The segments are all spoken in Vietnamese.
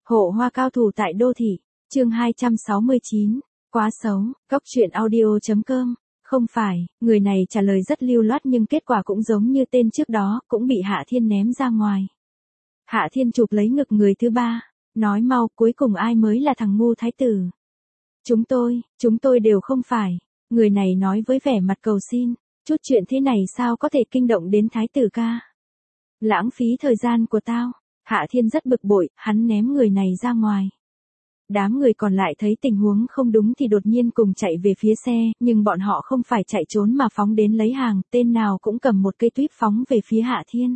Hộ hoa cao thủ tại đô thị, chương 269, quá xấu, Cóc truyện audio.com, không phải, người này trả lời rất lưu loát nhưng kết quả cũng giống như tên trước đó, cũng bị Hạ Thiên ném ra ngoài. Hạ Thiên chụp lấy ngực người thứ ba, nói mau, cuối cùng ai mới là thằng ngu thái tử. Chúng tôi đều không phải, người này nói với vẻ mặt cầu xin, chút chuyện thế này sao có thể kinh động đến thái tử ca. Lãng phí thời gian của tao. Hạ Thiên rất bực bội, hắn ném người này ra ngoài. Đám người còn lại thấy tình huống không đúng thì đột nhiên cùng chạy về phía xe, nhưng bọn họ không phải chạy trốn mà phóng đến lấy hàng, tên nào cũng cầm một cây tuýp phóng về phía Hạ Thiên.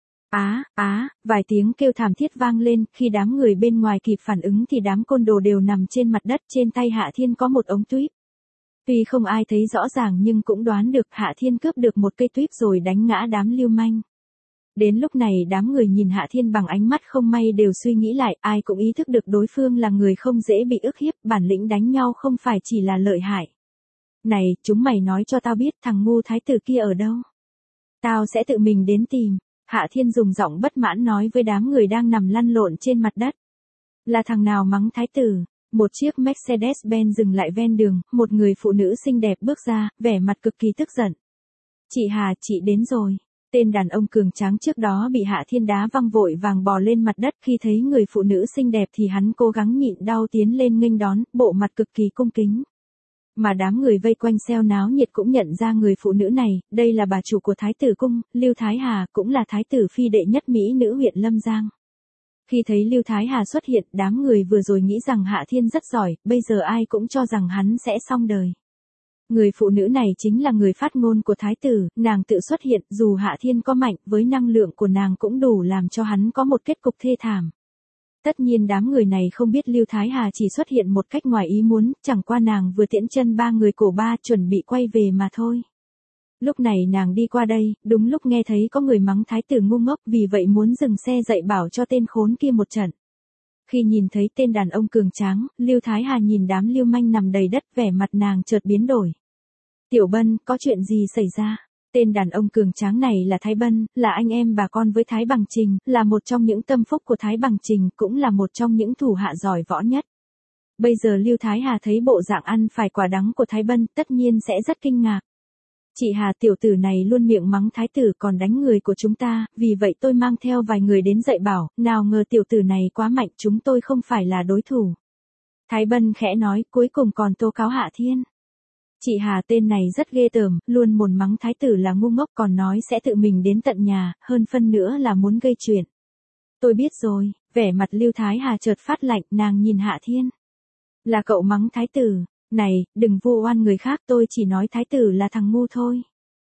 Vài tiếng kêu thảm thiết vang lên, khi đám người bên ngoài kịp phản ứng thì đám côn đồ đều nằm trên mặt đất, trên tay Hạ Thiên có một ống tuýp. Tuy không ai thấy rõ ràng nhưng cũng đoán được Hạ Thiên cướp được một cây tuýp rồi đánh ngã đám lưu manh. Đến lúc này đám người nhìn Hạ Thiên bằng ánh mắt không may đều suy nghĩ lại, ai cũng ý thức được đối phương là người không dễ bị ức hiếp, bản lĩnh đánh nhau không phải chỉ là lợi hại. Này, chúng mày nói cho tao biết thằng ngu thái tử kia ở đâu. Tao sẽ tự mình đến tìm. Hạ Thiên dùng giọng bất mãn nói với đám người đang nằm lăn lộn trên mặt đất. Là thằng nào mắng thái tử? Một chiếc Mercedes-Benz dừng lại ven đường, một người phụ nữ xinh đẹp bước ra, vẻ mặt cực kỳ tức giận. Chị Hà, chị đến rồi. Tên đàn ông cường tráng trước đó bị Hạ Thiên đá văng vội vàng bò lên mặt đất, khi thấy người phụ nữ xinh đẹp thì hắn cố gắng nhịn đau tiến lên nghênh đón, bộ mặt cực kỳ cung kính. Mà đám người vây quanh xeo náo nhiệt cũng nhận ra người phụ nữ này, đây là bà chủ của Thái tử cung, Lưu Thái Hà, cũng là Thái tử phi đệ nhất mỹ nữ huyện Lâm Giang. Khi thấy Lưu Thái Hà xuất hiện, đám người vừa rồi nghĩ rằng Hạ Thiên rất giỏi, bây giờ ai cũng cho rằng hắn sẽ xong đời. Người phụ nữ này chính là người phát ngôn của thái tử, nàng tự xuất hiện, dù Hạ Thiên có mạnh, với năng lượng của nàng cũng đủ làm cho hắn có một kết cục thê thảm. Tất nhiên đám người này không biết Lưu Thái Hà chỉ xuất hiện một cách ngoài ý muốn, chẳng qua nàng vừa tiễn chân ba người cổ ba chuẩn bị quay về mà thôi. Lúc này nàng đi qua đây, đúng lúc nghe thấy có người mắng thái tử ngu ngốc, vì vậy muốn dừng xe dạy bảo cho tên khốn kia một trận. Khi nhìn thấy tên đàn ông cường tráng, Lưu Thái Hà nhìn đám lưu manh nằm đầy đất, vẻ mặt nàng chợt biến đổi. Tiểu Bân, có chuyện gì xảy ra? Tên đàn ông cường tráng này là Thái Bân, là anh em bà con với Thái Bằng Trình, là một trong những tâm phúc của Thái Bằng Trình, cũng là một trong những thủ hạ giỏi võ nhất. Bây giờ Lưu Thái Hà thấy bộ dạng ăn phải quả đắng của Thái Bân, tất nhiên sẽ rất kinh ngạc. Chị Hà, tiểu tử này luôn miệng mắng thái tử còn đánh người của chúng ta, vì vậy tôi mang theo vài người đến dạy bảo, nào ngờ tiểu tử này quá mạnh, chúng tôi không phải là đối thủ. Thái Bân khẽ nói, cuối cùng còn tố cáo Hạ Thiên. Chị Hà, tên này rất ghê tởm, luôn mồn mắng thái tử là ngu ngốc, còn nói sẽ tự mình đến tận nhà, hơn phân nữa là muốn gây chuyện. Tôi biết rồi, vẻ mặt Lưu Thái Hà chợt phát lạnh, nàng nhìn Hạ Thiên. Là cậu mắng thái tử. Này, đừng vu oan người khác, tôi chỉ nói thái tử là thằng ngu thôi.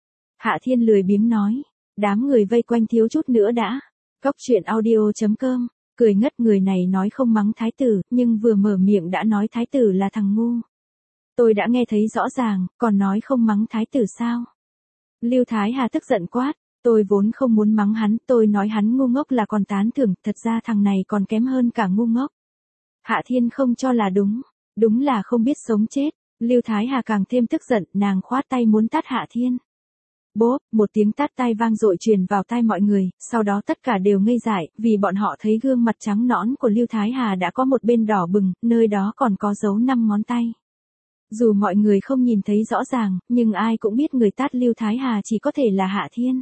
Hạ Thiên lười biếng nói. Đám người vây quanh thiếu chút nữa đã. Cóc truyện audio.com, cười ngất, người này nói không mắng thái tử, nhưng vừa mở miệng đã nói thái tử là thằng ngu. Tôi đã nghe thấy rõ ràng, còn nói không mắng thái tử sao? Lưu Thái Hà tức giận quát. Tôi vốn không muốn mắng hắn, tôi nói hắn ngu ngốc là còn tán thưởng, thật ra thằng này còn kém hơn cả ngu ngốc. Hạ Thiên không cho là đúng. Đúng là không biết sống chết. Lưu Thái Hà càng thêm tức giận, nàng khoát tay muốn tát Hạ Thiên. Bốp, một tiếng tát tay vang dội truyền vào tai mọi người, sau đó tất cả đều ngây dại, vì bọn họ thấy gương mặt trắng nõn của Lưu Thái Hà đã có một bên đỏ bừng, nơi đó còn có dấu 5 ngón tay. Dù mọi người không nhìn thấy rõ ràng, nhưng ai cũng biết người tát Lưu Thái Hà chỉ có thể là Hạ Thiên.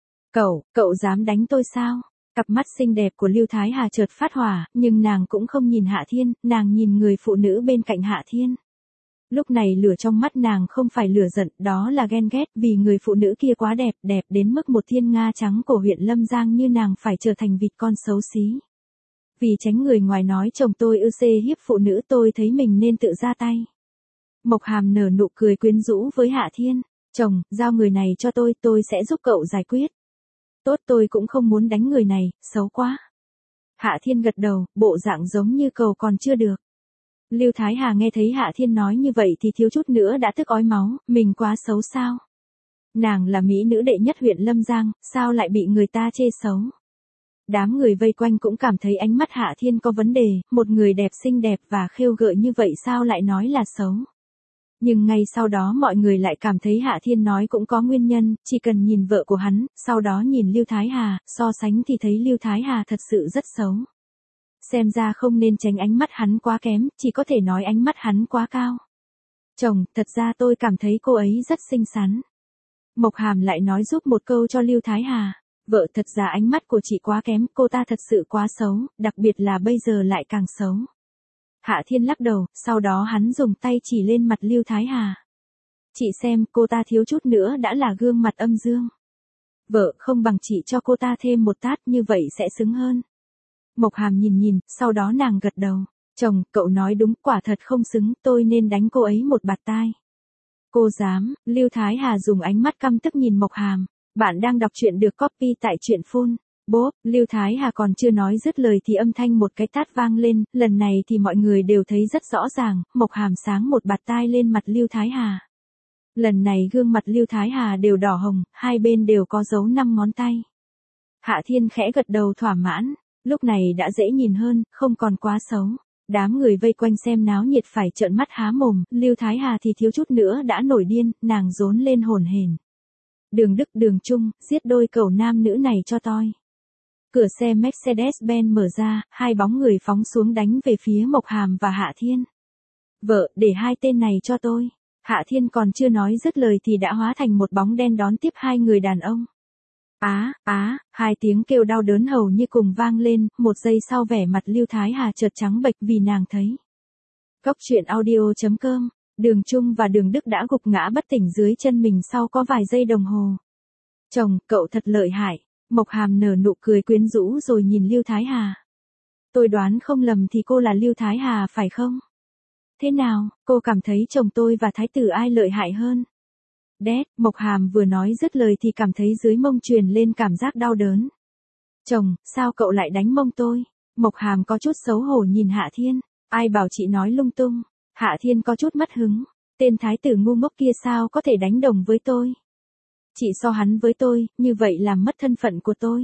Cậu dám đánh tôi sao? Cặp mắt xinh đẹp của Lưu Thái Hà chợt phát hỏa, nhưng nàng cũng không nhìn Hạ Thiên, nàng nhìn người phụ nữ bên cạnh Hạ Thiên. Lúc này lửa trong mắt nàng không phải lửa giận, đó là ghen ghét, vì người phụ nữ kia quá đẹp, đẹp đến mức một thiên nga trắng của huyện Lâm Giang như nàng phải trở thành vịt con xấu xí. Vì tránh người ngoài nói chồng tôi ư xê hiếp phụ nữ, tôi thấy mình nên tự ra tay. Mộc Hàm nở nụ cười quyến rũ với Hạ Thiên. Chồng, giao người này cho tôi sẽ giúp cậu giải quyết. Tốt, tôi cũng không muốn đánh người này, xấu quá. Hạ Thiên gật đầu, bộ dạng giống như cầu còn chưa được. Lưu Thái Hà nghe thấy Hạ Thiên nói như vậy thì thiếu chút nữa đã tức ói máu, mình quá xấu sao? Nàng là mỹ nữ đệ nhất huyện Lâm Giang, sao lại bị người ta chê xấu? Đám người vây quanh cũng cảm thấy ánh mắt Hạ Thiên có vấn đề, một người đẹp xinh đẹp và khêu gợi như vậy sao lại nói là xấu? Nhưng ngay sau đó mọi người lại cảm thấy Hạ Thiên nói cũng có nguyên nhân, chỉ cần nhìn vợ của hắn, sau đó nhìn Lưu Thái Hà, so sánh thì thấy Lưu Thái Hà thật sự rất xấu. Xem ra không nên tránh ánh mắt hắn quá kém, chỉ có thể nói ánh mắt hắn quá cao. Chồng, thật ra tôi cảm thấy cô ấy rất xinh xắn. Mộc Hàm lại nói giúp một câu cho Lưu Thái Hà. Vợ, thật ra ánh mắt của chị quá kém, cô ta thật sự quá xấu, đặc biệt là bây giờ lại càng xấu. Hạ Thiên lắc đầu, sau đó hắn dùng tay chỉ lên mặt Lưu Thái Hà. Chị xem, cô ta thiếu chút nữa đã là gương mặt âm dương. Vợ, không bằng chị cho cô ta thêm một tát, như vậy sẽ xứng hơn. Mộc Hàm nhìn, sau đó nàng gật đầu. Chồng, cậu nói đúng, quả thật không xứng, tôi nên đánh cô ấy một bạt tai. Cô dám, Lưu Thái Hà dùng ánh mắt căm tức nhìn Mộc Hàm. Bạn đang đọc truyện được copy tại truyện phun. Bốp, Lưu Thái Hà còn chưa nói dứt lời thì âm thanh một cái tát vang lên, lần này thì mọi người đều thấy rất rõ ràng, Mộc Hàm sáng một bạt tai lên mặt Lưu Thái Hà. Lần này gương mặt Lưu Thái Hà đều đỏ hồng, hai bên đều có dấu 5 ngón tay. Hạ Thiên khẽ gật đầu thỏa mãn, lúc này đã dễ nhìn hơn, không còn quá xấu. Đám người vây quanh xem náo nhiệt phải trợn mắt há mồm, Lưu Thái Hà thì thiếu chút nữa đã nổi điên, nàng rốn lên hồn hển. Đường Đức, Đường Trung, giết đôi cẩu nam nữ này cho tôi. Cửa xe Mercedes-Benz mở ra, hai bóng người phóng xuống đánh về phía Mộc Hàm và Hạ Thiên. Vợ, để hai tên này cho tôi. Hạ Thiên còn chưa nói dứt lời thì đã hóa thành một bóng đen đón tiếp hai người đàn ông. Hai tiếng kêu đau đớn hầu như cùng vang lên, một giây sau vẻ mặt Lưu Thái Hà chợt trắng bệch vì nàng thấy. Cốc truyện audio.com, Đường Trung và Đường Đức đã gục ngã bất tỉnh dưới chân mình sau có vài giây đồng hồ. Chồng, cậu thật lợi hại. Mộc Hàm nở nụ cười quyến rũ rồi nhìn Lưu Thái Hà. Tôi đoán không lầm thì cô là Lưu Thái Hà phải không? Thế nào, cô cảm thấy chồng tôi và thái tử ai lợi hại hơn? Đét, Mộc Hàm vừa nói dứt lời thì cảm thấy dưới mông truyền lên cảm giác đau đớn. Chồng, sao cậu lại đánh mông tôi? Mộc Hàm có chút xấu hổ nhìn Hạ Thiên. Ai bảo chị nói lung tung? Hạ Thiên có chút mất hứng. Tên thái tử ngu ngốc kia sao có thể đánh đồng với tôi? Chị so hắn với tôi, như vậy làm mất thân phận của tôi.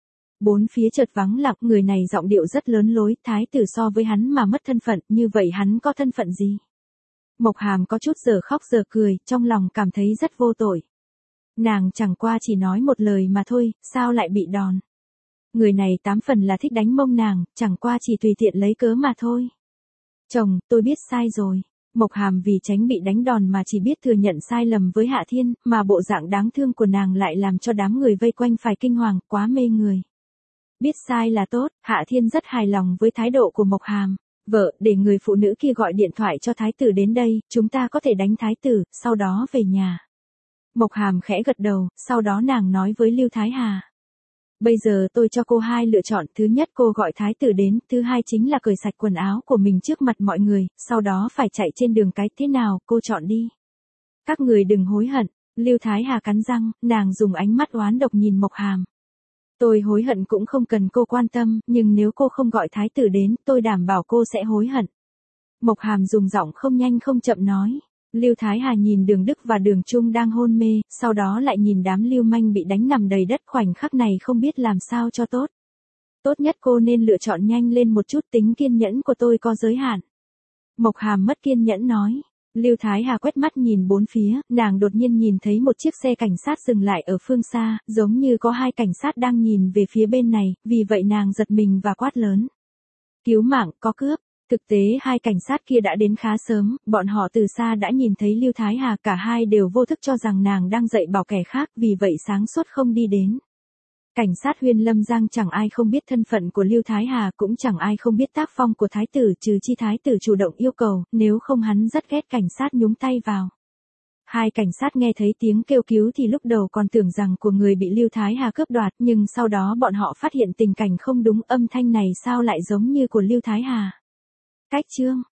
Bốn phía chợt vắng lặng, người này giọng điệu rất lớn lối, thái tử so với hắn mà mất thân phận, như vậy hắn có thân phận gì? Mộc Hàm có chút giờ khóc giờ cười, trong lòng cảm thấy rất vô tội. Nàng chẳng qua chỉ nói một lời mà thôi, sao lại bị đòn? Người này 8 phần là thích đánh mông nàng, chẳng qua chỉ tùy tiện lấy cớ mà thôi. Chồng, tôi biết sai rồi. Mộc Hàm vì tránh bị đánh đòn mà chỉ biết thừa nhận sai lầm với Hạ Thiên, mà bộ dạng đáng thương của nàng lại làm cho đám người vây quanh phải kinh hoàng, quá mê người. Biết sai là tốt, Hạ Thiên rất hài lòng với thái độ của Mộc Hàm. Vợ, để người phụ nữ kia gọi điện thoại cho thái tử đến đây, chúng ta có thể đánh thái tử, sau đó về nhà. Mộc Hàm khẽ gật đầu, sau đó nàng nói với Lưu Thái Hà. Bây giờ tôi cho cô hai lựa chọn, thứ nhất cô gọi thái tử đến, thứ hai chính là cởi sạch quần áo của mình trước mặt mọi người, sau đó phải chạy trên đường cái, thế nào, cô chọn đi. Các người đừng hối hận, Lưu Thái Hà cắn răng, nàng dùng ánh mắt oán độc nhìn Mộc Hàm. Tôi hối hận cũng không cần cô quan tâm, nhưng nếu cô không gọi thái tử đến, tôi đảm bảo cô sẽ hối hận. Mộc Hàm dùng giọng không nhanh không chậm nói. Lưu Thái Hà nhìn Đường Đức và Đường Trung đang hôn mê, sau đó lại nhìn đám lưu manh bị đánh nằm đầy đất, khoảnh khắc này không biết làm sao cho tốt. Tốt nhất cô nên lựa chọn nhanh lên một chút, tính kiên nhẫn của tôi có giới hạn. Mộc Hàm mất kiên nhẫn nói. Lưu Thái Hà quét mắt nhìn bốn phía, nàng đột nhiên nhìn thấy một chiếc xe cảnh sát dừng lại ở phương xa, giống như có hai cảnh sát đang nhìn về phía bên này, vì vậy nàng giật mình và quát lớn. Cứu mạng, có cướp. Thực tế hai cảnh sát kia đã đến khá sớm, bọn họ từ xa đã nhìn thấy Lưu Thái Hà, cả hai đều vô thức cho rằng nàng đang dạy bảo kẻ khác, vì vậy sáng suốt không đi đến. Cảnh sát Huyền Lâm Giang chẳng ai không biết thân phận của Lưu Thái Hà, cũng chẳng ai không biết tác phong của thái tử, trừ chi thái tử chủ động yêu cầu, nếu không hắn rất ghét cảnh sát nhúng tay vào. Hai cảnh sát nghe thấy tiếng kêu cứu thì lúc đầu còn tưởng rằng của người bị Lưu Thái Hà cướp đoạt, nhưng sau đó bọn họ phát hiện tình cảnh không đúng, âm thanh này sao lại giống như của Lưu Thái Hà. Cách chương